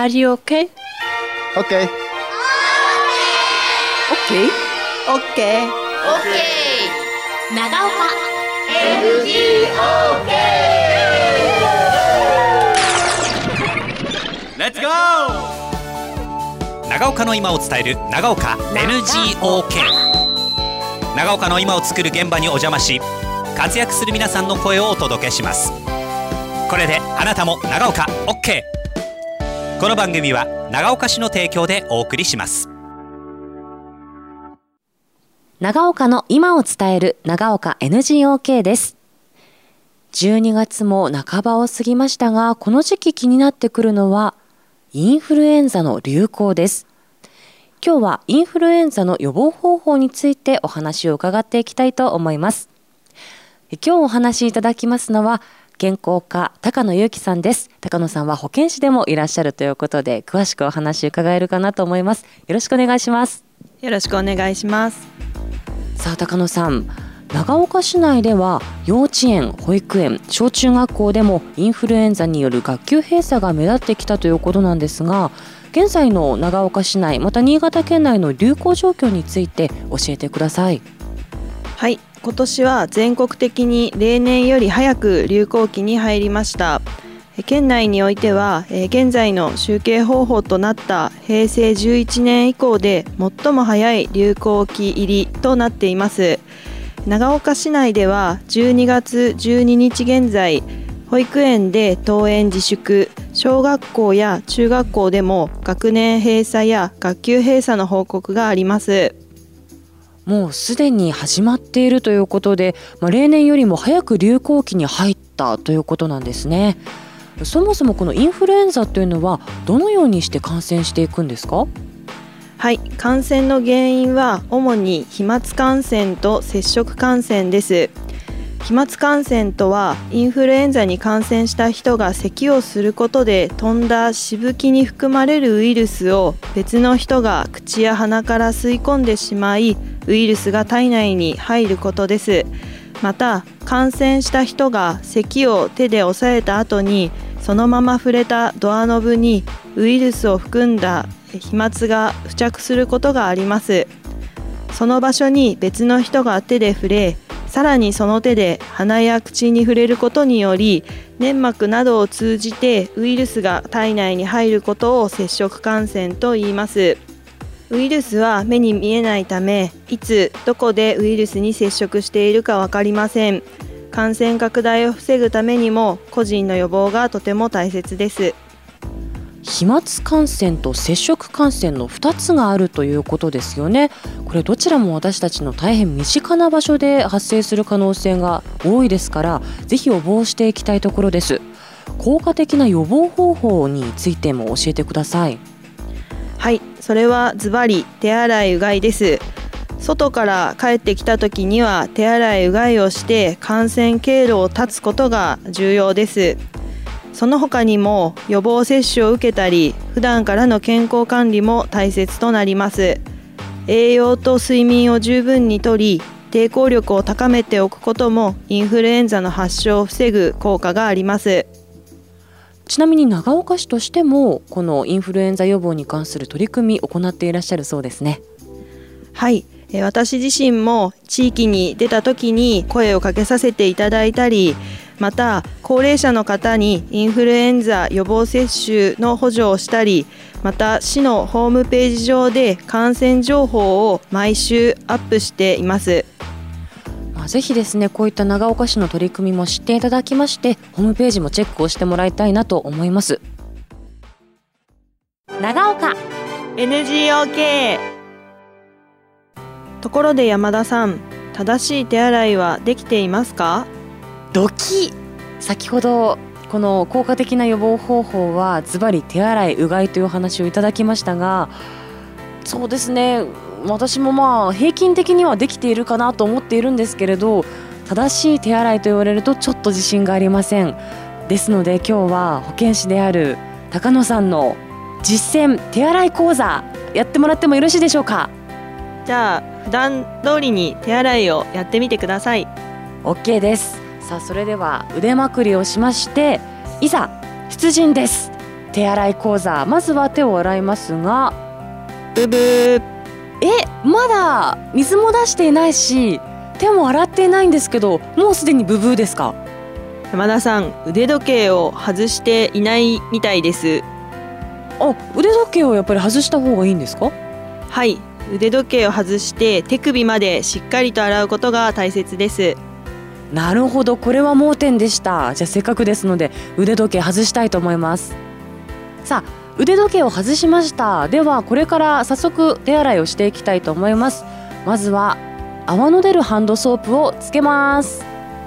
Are you okay? Okay. Okay? Okay. 長岡 Let's go! 長岡の今を伝える長岡 NGOK。 長岡の今を作る現場にお邪魔し、活躍する皆さんの声をお届けします。これであなたも長岡 OK。 この番組は長岡市の提供でお送りします。 長岡の今を伝える長岡 NGOK です。12月も半ばを過ぎましたが、この時期気になってくるのはインフルエンザの流行です。今日はインフルエンザの予防方法についてお話を伺っていきたいと思います。今日お話しいただきますのは健康科高野祐樹さんです。高野さんは保健師でもいらっしゃるということで、詳しくお話伺えるかなと思います。よろしくお願いします。 よろしくお願いします。 さあ高野さん、長岡市内では幼稚園、保育園、小中学校でもインフルエンザによる学級閉鎖が目立ってきたということなんですが、現在の長岡市内、また新潟県内の流行状況について教えてください。 はい、今年は全国的に例年より早く流行期に入りました。県内においては現在の集計方法となった平成11年以降で最も早い流行期入りとなっています。長岡市内では12月12日現在、保育園で登園自粛、小学校や中学校でも学年閉鎖や学級閉鎖の報告があります。 もうすでに始まっているということで、例年よりも早く流行期に入ったということなんですね。そもそもこのインフルエンザというのはどのようにして感染していくんですか？ はい、感染の原因は主に飛沫感染と接触感染です。飛沫感染とはインフルエンザに感染した人が咳をすることで飛んだしぶきに含まれるウイルスを別の人が口や鼻から吸い込んでしまい、ウイルスが体内に入ることです。また感染した人が咳を手で押さえた後にそのまま触れたドアノブにウイルスを含んだ飛沫が付着することがあります。その場所に別の人が手で触れ、さらにその手で鼻や口に触れることにより粘膜などを通じてウイルスが体内に入ることを接触感染と言います。ウイルスは目に見えないため、いつどこでウイルスに接触しているか分かりません。感染拡大を防ぐためにも個人の予防がとても大切です。 飛沫感染と接触感染の2つがあるということですよね。これどちらも私たちの大変身近な場所で発生する可能性が多いですから、ぜひ予防していきたいところです。効果的な予防方法についても教えてください。 はい、それはズバリ手洗いうがいです。外から帰ってきた時には手洗いうがいをして感染経路を断つことが重要です。その他にも予防接種を受けたり、普段からの健康管理も大切となります。栄養と睡眠を十分にとり、抵抗力を高めておくこともインフルエンザの発症を防ぐ効果があります。 ちなみに長岡市としてもこのインフルエンザ予防に関する取り組みを行っていらっしゃるそうですね。 はい、私自身も地域に出た時に声をかけさせていただいたり、また高齢者の方にインフルエンザ予防接種の補助をしたり、また市のホームページ上で感染情報を毎週アップしています。 ぜひですね、こういった長岡市の取り組みも知っていただきまして、ホームページもチェックをしてもらいたいなと思います。 長岡 NGOK。 ところで山田さん、正しい手洗いはできていますか？ ドキ！先ほどこの効果的な予防方法はズバリ手洗いうがいという話をいただきましたが、そうですね、私も平均的にはできているかなと思っているんですけれど、正しい手洗いと言われるとちょっと自信がありません。ですので今日は保健師である高野さんの実践手洗い講座やってもらってもよろしいでしょうか？ じゃあ普段通りに手洗いをやってみてください。 OK です。さあそれでは腕まくりをしまして、いざ出陣です。 手洗い講座、まずは手を洗いますが、 ブブー。 まだ水も出していないし手も洗っていないんですけど、もうすでにブブーですか？ 山田さん、腕時計を外していないみたいです。 腕時計をやっぱり外した方がいいんですか？ はい、腕時計を外して手首までしっかりと洗うことが大切です。 なるほど、これは盲点でした。じゃあせっかくですので腕時計外したいと思います。さあ、腕時計を外しました。ではこれから早速手洗いをしていきたいと思います。まずは泡の出るハンドソープをつけます。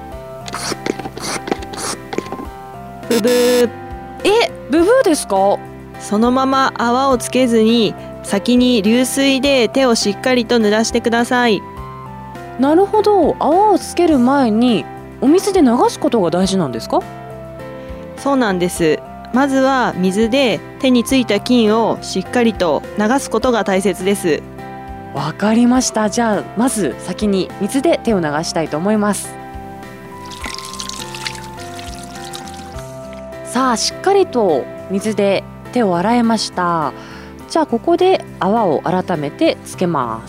ブブー。 ブブーですか？ そのまま泡をつけずに先に流水で手をしっかりと濡らしてください。 なるほど、泡をつける前にお水で流すことが大事なんですか？ そうなんです。まずは水で手についた菌をしっかりと流すことが大切です。 わかりました。じゃあまず先に水で手を流したいと思います。さあ、しっかりと水で手を洗えました。じゃあここで泡を改めてつけます。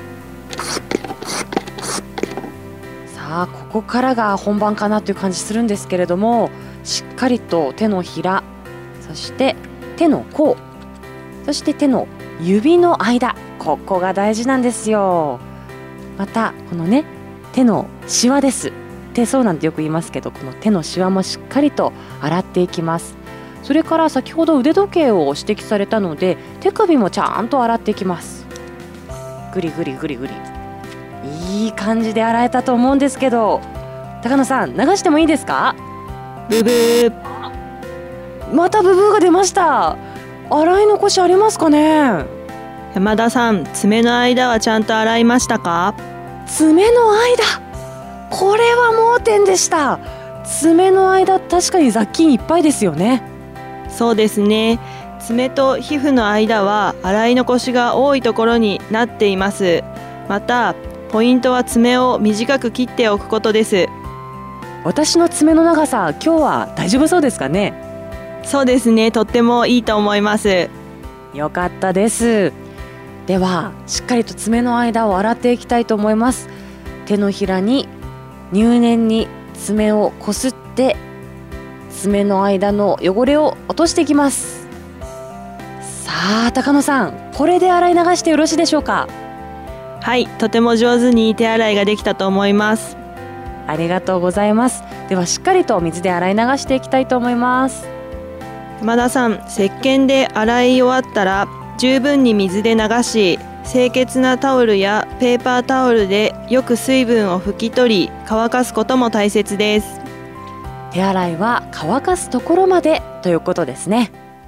さあ、ここからが本番かなという感じするんですけれども、しっかりと手のひら、そして手の甲、そして手の指の間、ここが大事なんですよ。またこのね、手のシワです。手相なんてよく言いますけど、この手のシワもしっかりと洗っていきます。それから先ほど腕時計を指摘されたので、手首もちゃんと洗っていきます。グリグリグリグリ、いい感じで洗えたと思うんですけど、高野さん、流してもいいですか？ ブブー。 またブブーが出ました。洗い残しありますかね？ 山田さん、爪の間はちゃんと洗いましたか？ 爪の間、これは盲点でした。爪の間、確かに雑菌いっぱいですよね。 そうですね。爪と皮膚の間は洗い残しが多いところになっています。またポイントは爪を短く切っておくことです。 私の爪の長さ、今日は大丈夫そうですかね？ そうですね、とってもいいと思います。 よかったです。ではしっかりと爪の間を洗っていきたいと思います。手のひらに入念に爪をこすって爪の間の汚れを落としていきます。さあ、高野さん、これで洗い流してよろしいでしょうか？ はい、とても上手に手洗いができたと思います。 ありがとうございます。ではしっかりと水で洗い流していきたいと思います。 山田さん、石鹸で洗い終わったら十分に水で流し、清潔なタオルやペーパータオルでよく水分を拭き取り乾かすことも大切です。 手洗いは乾かすところまでということですね。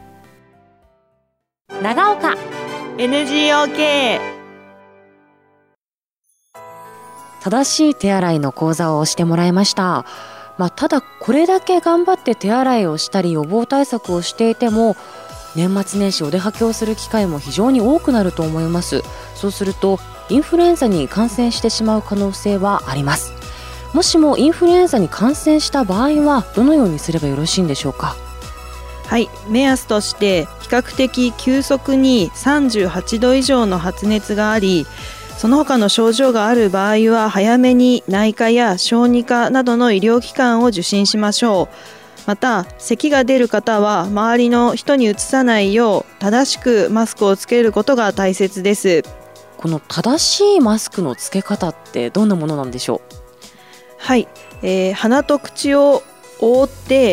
長岡 NGOK。 正しい手洗いの講座をしてもらいました。ただこれだけ頑張って手洗いをしたり予防対策をしていても、年末年始お出かけをする機会も非常に多くなると思います。そうするとインフルエンザに感染してしまう可能性はあります。もしもインフルエンザに感染した場合はどのようにすればよろしいんでしょうか？ はい、目安として比較的急速に38度以上の発熱があり、その他の症状がある場合は早めに内科や小児科などの医療機関を受診しましょう。また咳が出る方は周りの人にうつさないよう正しくマスクをつけることが大切です。 この正しいマスクのつけ方ってどんなものなんでしょう？ はい、鼻と口を覆って、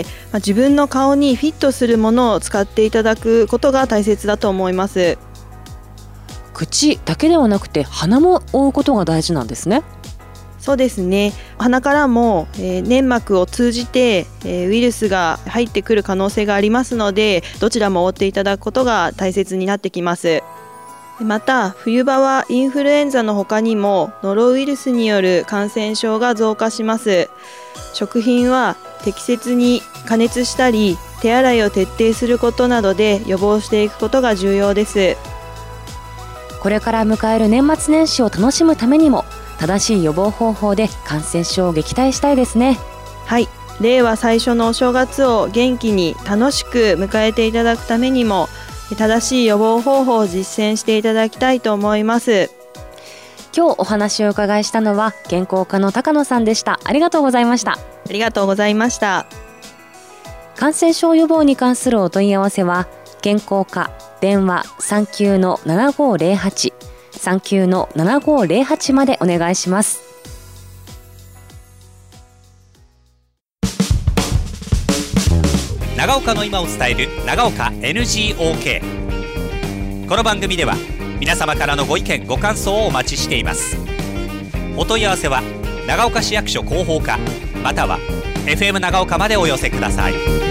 自分の顔にフィットするものを使っていただくことが大切だと思います。 口だけではなくて鼻も覆うことが大事なんですね。 そうですね。鼻からも、粘膜を通じて、ウイルスが入ってくる可能性がありますので、どちらも覆っていただくことが大切になってきます。また冬場はインフルエンザの他にもノロウイルスによる感染症が増加します。食品は適切に加熱したり手洗いを徹底することなどで予防していくことが重要です。 これから迎える年末年始を楽しむためにも正しい予防方法で感染症を撃退したいですね。 はい、 令和最初のお正月を元気に楽しく迎えていただくためにも、正しい予防方法を実践していただきたいと思います。 今日お話をお伺いしたのは健康科の高野さんでした。ありがとうございました。 ありがとうございました。 感染症予防に関するお問い合わせは健康科電話 39-7508 39-7508 までお願いします。 長岡の今を伝える長岡 NGOK。 この番組では皆様からのご意見ご感想をお待ちしています。お問い合わせは長岡市役所広報課または FM 長岡までお寄せください。